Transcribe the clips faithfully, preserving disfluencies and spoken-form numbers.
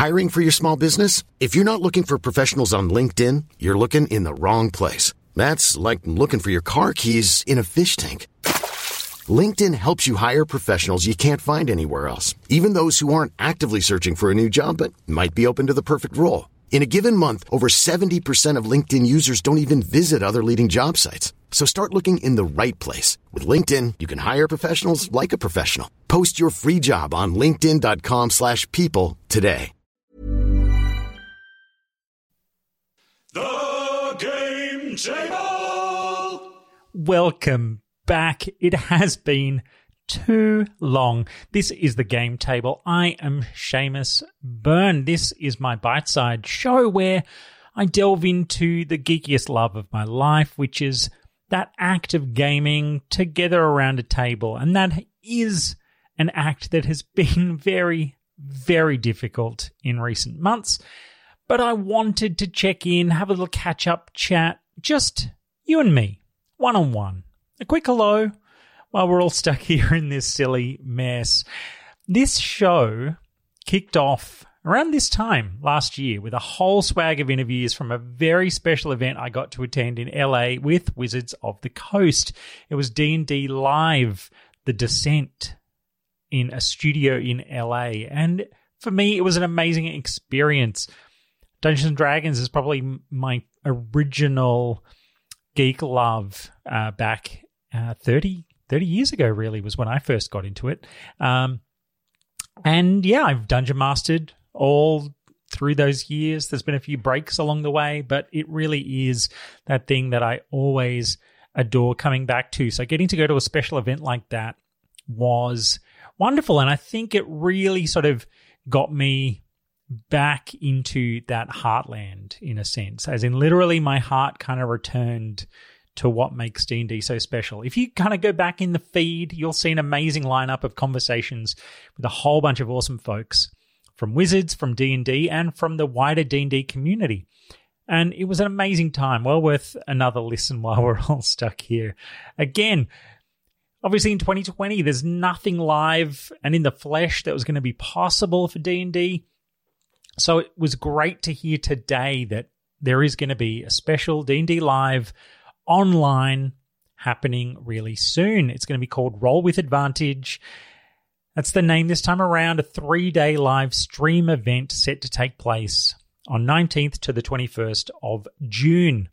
Hiring for your small business? If you're not looking for professionals on LinkedIn, you're looking in the wrong place. That's like looking for your car keys in a fish tank. LinkedIn helps you hire professionals you can't find anywhere else, even those who aren't actively searching for a new job but might be open to the perfect role. In a given month, over seventy percent of LinkedIn users don't even visit other leading job sites. So start looking in the right place. With LinkedIn, you can hire professionals like a professional. Post your free job on linkedin.com slash people today. The Game Table! Welcome back. It has been too long. This is The Game Table. I am Seamus Byrne. This is my bite-sized show where I delve into the geekiest love of my life, which is that act of gaming together around a table. And that is an act that has been very, very difficult in recent months. But I wanted to check in, have a little catch-up chat, just you and me, one-on-one. A quick hello while we're all stuck here in this silly mess. This show kicked off around this time last year with a whole swag of interviews from a very special event I got to attend in L A with Wizards of the Coast. It was D and D Live, The Descent, in a studio in L A. And for me, it was an amazing experience. Dungeons and Dragons is probably my original geek love uh, back uh, thirty, thirty years ago, really, was when I first got into it. Um, and yeah, I've dungeon mastered all through those years. There's been a few breaks along the way, but it really is that thing that I always adore coming back to. So getting to go to a special event like that was wonderful. And I think it really sort of got me back into that heartland in a sense, as in literally my heart kind of returned to what makes D and D so special. If you kind of go back in the feed, you'll see an amazing lineup of conversations with a whole bunch of awesome folks from Wizards, from D and D, and from the wider D and D community. And it was an amazing time, well worth another listen while we're all stuck here. Again, obviously in twenty twenty, there's nothing live and in the flesh that was going to be possible for D and D. So it was great to hear today that there is going to be a special D and D Live online happening really soon. It's going to be called Roll with Advantage. That's the name this time around, a three-day live stream event set to take place on nineteenth to the twenty-first of June.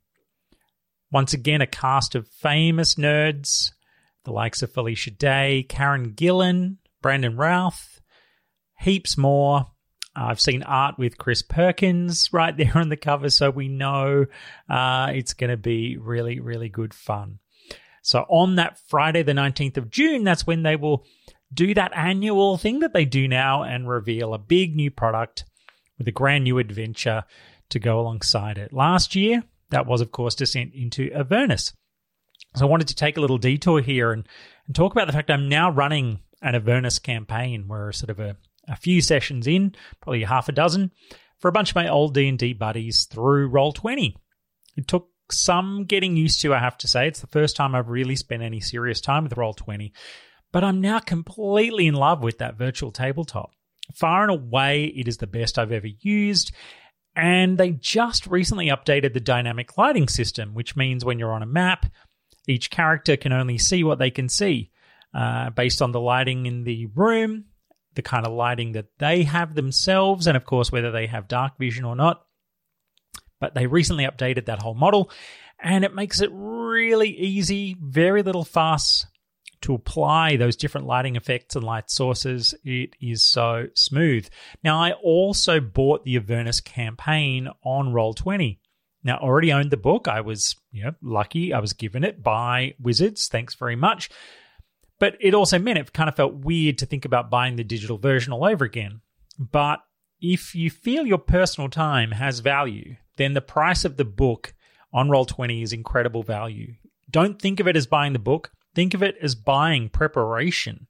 Once again, a cast of famous nerds, the likes of Felicia Day, Karen Gillan, Brandon Routh, heaps more. I've seen art with Chris Perkins right there on the cover, so we know uh, it's going to be really, really good fun. So on that Friday, the nineteenth of June, that's when they will do that annual thing that they do now and reveal a big new product with a brand new adventure to go alongside it. Last year, that was, of course, Descent into Avernus. So I wanted to take a little detour here and, and talk about the fact I'm now running an Avernus campaign. We're sort of a A few sessions in, probably half a dozen, for a bunch of my old D and D buddies through Roll twenty. It took some getting used to, I have to say. It's the first time I've really spent any serious time with Roll twenty. But I'm now completely in love with that virtual tabletop. Far and away, it is the best I've ever used. And they just recently updated the dynamic lighting system, which means when you're on a map, each character can only see what they can see uh, based on the lighting in the room, the kind of lighting that they have themselves, and of course, whether they have dark vision or not. But they recently updated that whole model, and it makes it really easy, very little fuss to apply those different lighting effects and light sources. It is so smooth. Now, I also bought the Avernus campaign on Roll twenty. Now, I already owned the book. I was, you know, lucky. I was given it by Wizards. Thanks very much. But it also meant it kind of felt weird to think about buying the digital version all over again. But if you feel your personal time has value, then the price of the book on Roll twenty is incredible value. Don't think of it as buying the book. Think of it as buying preparation.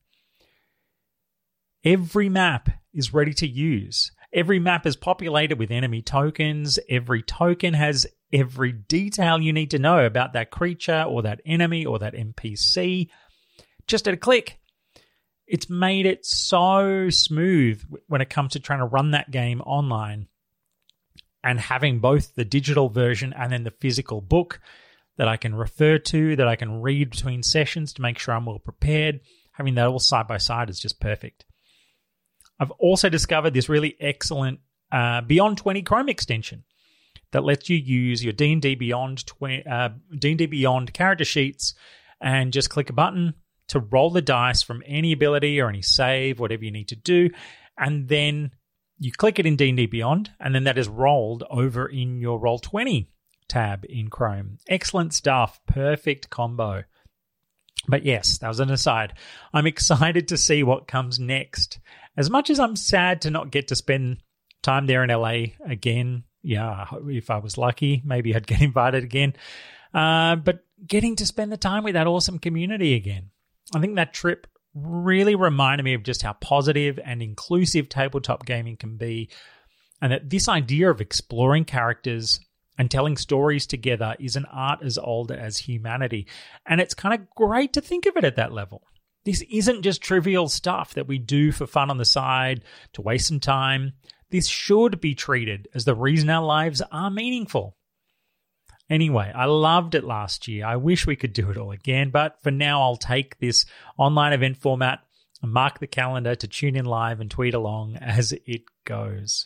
Every map is ready to use. Every map is populated with enemy tokens. Every token has every detail you need to know about that creature or that enemy or that N P C. Just at a click. It's made it so smooth when it comes to trying to run that game online and having both the digital version and then the physical book that I can refer to, that I can read between sessions to make sure I'm well prepared. Having that all side by side is just perfect. I've also discovered this really excellent uh, Beyond twenty Chrome extension that lets you use your D and D Beyond twenty, uh, D and D Beyond character sheets and just click a button to roll the dice from any ability or any save, whatever you need to do, and then you click it in D and D Beyond, and then that is rolled over in your Roll twenty tab in Chrome. Excellent stuff. Perfect combo. But yes, that was an aside. I'm excited to see what comes next. As much as I'm sad to not get to spend time there in L A again, yeah, if I was lucky, maybe I'd get invited again. Uh, but getting to spend the time with that awesome community again. I think that trip really reminded me of just how positive and inclusive tabletop gaming can be, and that this idea of exploring characters and telling stories together is an art as old as humanity. And it's kind of great to think of it at that level. This isn't just trivial stuff that we do for fun on the side to waste some time. This should be treated as the reason our lives are meaningful. Anyway, I loved it last year. I wish we could do it all again, but for now I'll take this online event format and mark the calendar to tune in live and tweet along as it goes.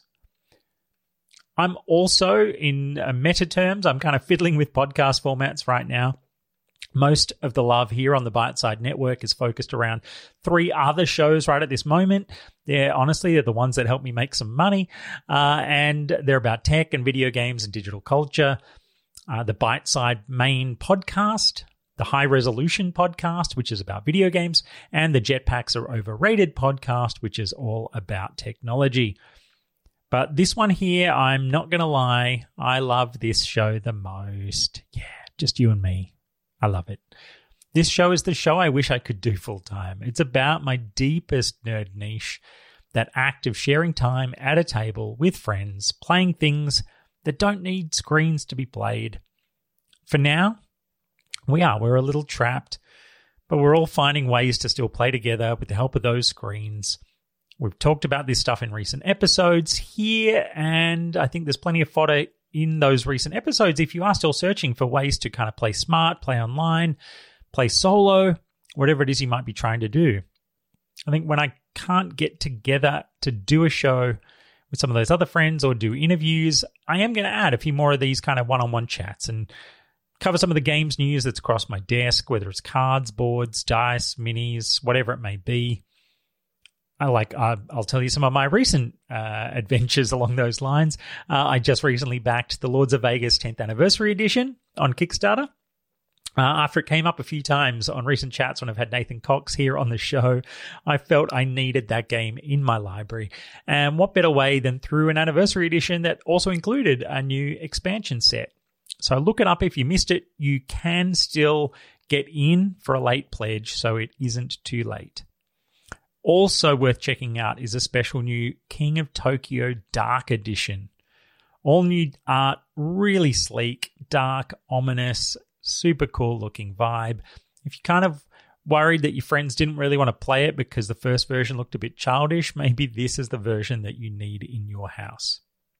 I'm also, in meta terms, I'm kind of fiddling with podcast formats right now. Most of the love here on the Byteside Network is focused around three other shows right at this moment. They're honestly they're the ones that help me make some money, uh, and they're about tech and video games and digital culture. Uh, the Byteside main podcast, the High Resolution podcast, which is about video games, and the Jetpacks Are Overrated podcast, which is all about technology. But this one here, I'm not going to lie, I love this show the most. Yeah, just you and me. I love it. This show is the show I wish I could do full time. It's about my deepest nerd niche, that act of sharing time at a table with friends, playing things that don't need screens to be played. For now, we are. We're a little trapped, but we're all finding ways to still play together with the help of those screens. We've talked about this stuff in recent episodes here, and I think there's plenty of fodder in those recent episodes if you are still searching for ways to kind of play smart, play online, play solo, whatever it is you might be trying to do. I think when I can't get together to do a show with some of those other friends or do interviews, I am going to add a few more of these kind of one-on-one chats and cover some of the games news that's across my desk, whether it's cards, boards, dice, minis, whatever it may be. I like, uh, I'll tell you some of my recent uh, adventures along those lines. Uh, I just recently backed the Lords of Vegas tenth Anniversary Edition on Kickstarter. Uh, after it came up a few times on recent chats when I've had Nathan Cox here on the show, I felt I needed that game in my library. And what better way than through an Anniversary Edition that also included a new expansion set. So look it up if you missed it. You can still get in for a late pledge, so it isn't too late. Also worth checking out is a special new King of Tokyo Dark Edition. All new art, really sleek, dark, ominous, super cool looking vibe. If you're kind of worried that your friends didn't really want to play it because the first version looked a bit childish, maybe this is the version that you need in your house.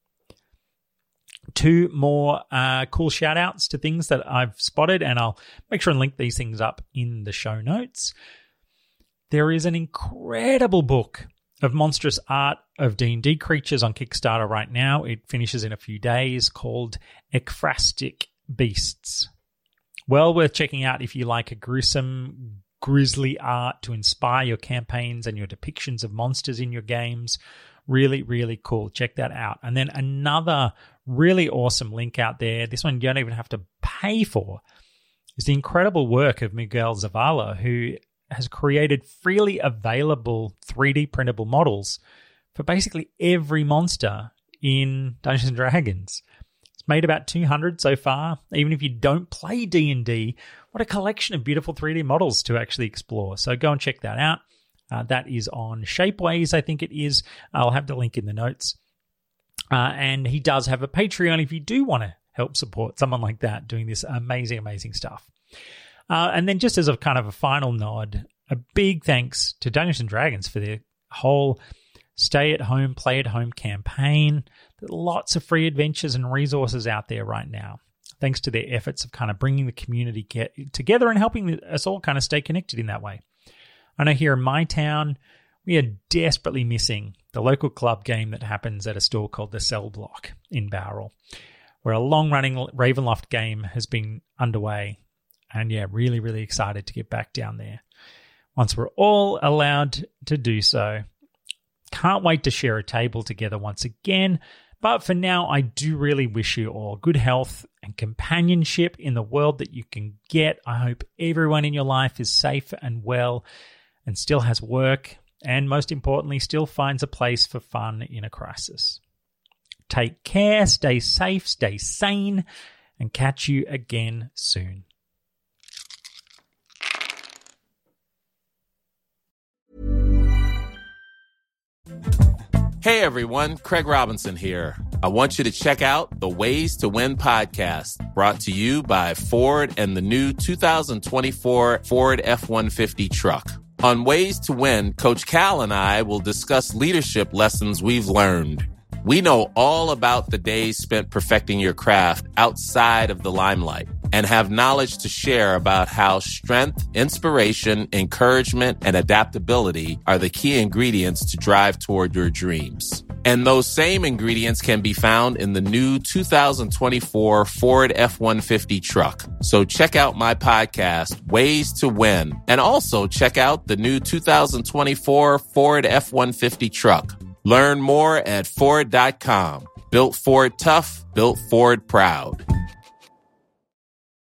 Two more uh, cool shout outs to things that I've spotted, and I'll make sure and link these things up in the show notes. There is an incredible book of monstrous art of D and D creatures on Kickstarter right now. It finishes in a few days, called Ekphrastic Beasts. Well worth checking out if you like a gruesome, grisly art to inspire your campaigns and your depictions of monsters in your games. Really, really cool. Check that out. And then another really awesome link out there, this one you don't even have to pay for, is the incredible work of Miguel Zavala, who has created freely available three D printable models for basically every monster in Dungeons and Dragons. It's made about two hundred so far. Even if you don't play D and D, what a collection of beautiful three D models to actually explore. So go and check that out. Uh, that is on Shapeways, I think it is. I'll have the link in the notes. Uh, and he does have a Patreon if you do want to help support someone like that doing this amazing, amazing stuff. Uh, and then just as a kind of a final nod, a big thanks to Dungeons and Dragons for their whole stay-at-home, play-at-home campaign. There's lots of free adventures and resources out there right now, thanks to their efforts of kind of bringing the community get together and helping us all kind of stay connected in that way. I know here in my town, we are desperately missing the local club game that happens at a store called the Cell Block in Bowral, where a long-running Ravenloft game has been underway. And yeah, really, really excited to get back down there once we're all allowed to do so. Can't wait to share a table together once again. But for now, I do really wish you all good health and companionship in the world that you can get. I hope everyone in your life is safe and well and still has work, and most importantly, still finds a place for fun in a crisis. Take care, stay safe, stay sane, and catch you again soon. Hey everyone, Craig Robinson here. I want you to check out the Ways to Win podcast, brought to you by Ford and the new two thousand twenty-four Ford F one fifty truck. On Ways to Win, Coach Cal and I will discuss leadership lessons we've learned. We know all about the days spent perfecting your craft outside of the limelight and have knowledge to share about how strength, inspiration, encouragement, and adaptability are the key ingredients to drive toward your dreams. And those same ingredients can be found in the new two thousand twenty-four Ford F one fifty truck. So check out my podcast, Ways to Win, and also check out the new two thousand twenty-four Ford F one fifty truck. Learn more at Ford dot com. Built Ford tough, built Ford proud.